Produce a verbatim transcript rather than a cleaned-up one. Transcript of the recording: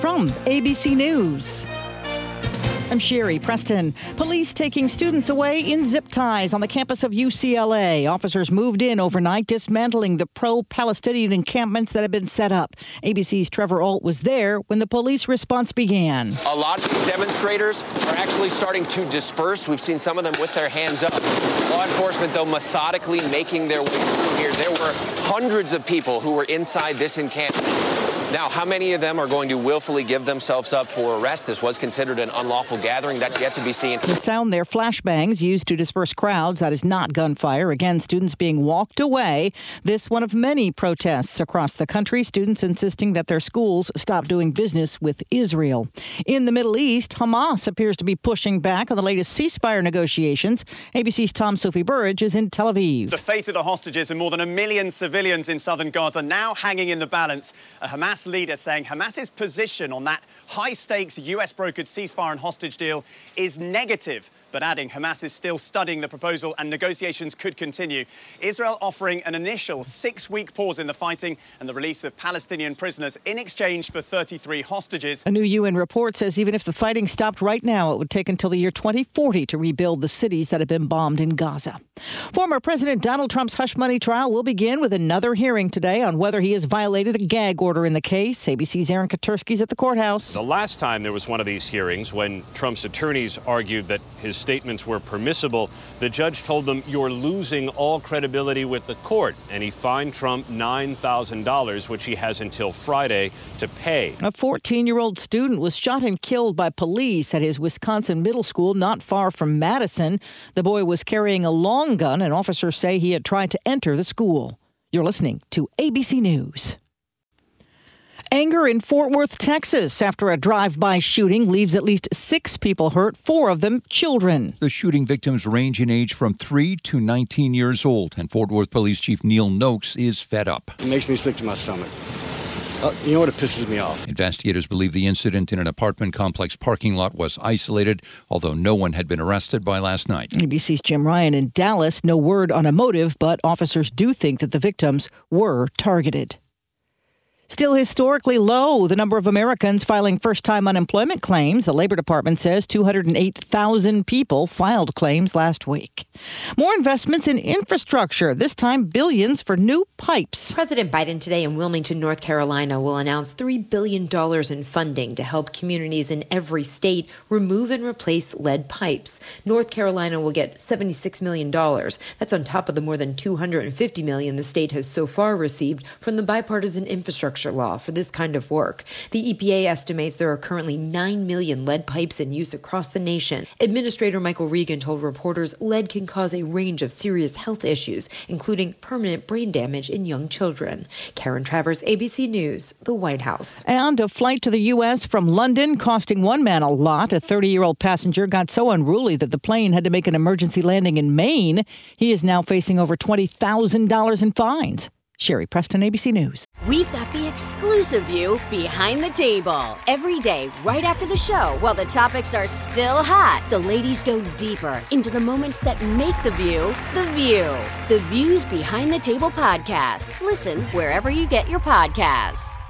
from A B C News. I'm Sherry Preston. Police taking students away in zip ties on the campus of U C L A. Officers moved in overnight, dismantling the pro-Palestinian encampments that had been set up. A B C's Trevor Ault was there when the police response began. A lot of these demonstrators are actually starting to disperse. We've seen some of them with their hands up. Law enforcement, though, methodically making their way through here. There were hundreds of people who were inside this encampment. Now, how many of them are going to willfully give themselves up for arrest? This was considered an unlawful gathering. That's yet to be seen. The sound there, flashbangs used to disperse crowds. That is not gunfire. Again, students being walked away. This one of many protests across the country. Students insisting that their schools stop doing business with Israel. In the Middle East, Hamas appears to be pushing back on the latest ceasefire negotiations. A B C's Tom Sophie Burridge is in Tel Aviv. The fate of the hostages and more than a million civilians in southern Gaza now hanging in the balance. A Hamas leader saying Hamas's position on that high-stakes U S-brokered ceasefire and hostage deal is negative, but adding Hamas is still studying the proposal and negotiations could continue. Israel offering an initial six-week pause in the fighting and the release of Palestinian prisoners in exchange for thirty-three hostages. A new U N report says even if the fighting stopped right now, it would take until the year twenty forty to rebuild the cities that have been bombed in Gaza. Former President Donald Trump's hush money trial will begin with another hearing today on whether he has violated a gag order in the case. A B C's Aaron Katersky's at the courthouse. The last time there was one of these hearings, when Trump's attorneys argued that his statements were permissible, the judge told them, "You're losing all credibility with the court," and he fined Trump nine thousand dollars, which he has until Friday to pay. A fourteen-year-old student was shot and killed by police at his Wisconsin middle school not far from Madison. The boy was carrying a long gun, and officers say he had tried to enter the school. You're listening to A B C News. Anger in Fort Worth, Texas, after a drive-by shooting leaves at least six people hurt, four of them children. The shooting victims range in age from three to nineteen years old, and Fort Worth Police Chief Neil Noakes is fed up. It makes me sick to my stomach. Uh, you know what? It pisses me off. Investigators believe the incident in an apartment complex parking lot was isolated, although no one had been arrested by last night. A B C's Jim Ryan in Dallas. No word on a motive, but officers do think that the victims were targeted. Still historically low, the number of Americans filing first-time unemployment claims. The Labor Department says two hundred eight thousand people filed claims last week. More investments in infrastructure, this time billions for new pipes. President Biden today in Wilmington, North Carolina, will announce three billion dollars in funding to help communities in every state remove and replace lead pipes. North Carolina will get seventy-six million dollars. That's on top of the more than two hundred fifty million dollars the state has so far received from the bipartisan infrastructure law for this kind of work. The E P A estimates there are currently nine million lead pipes in use across the nation. Administrator Michael Regan told reporters lead can cause a range of serious health issues, including permanent brain damage in young children. Karen Travers, A B C News, the White House. And a flight to the U S from London costing one man a lot. A thirty-year-old passenger got so unruly that the plane had to make an emergency landing in Maine. He is now facing over twenty thousand dollars in fines. Sherry Preston, A B C News. We've got the exclusive view behind the table. Every day, right after the show, while the topics are still hot, the ladies go deeper into the moments that make the view the view. The Views Behind the Table podcast. Listen wherever you get your podcasts.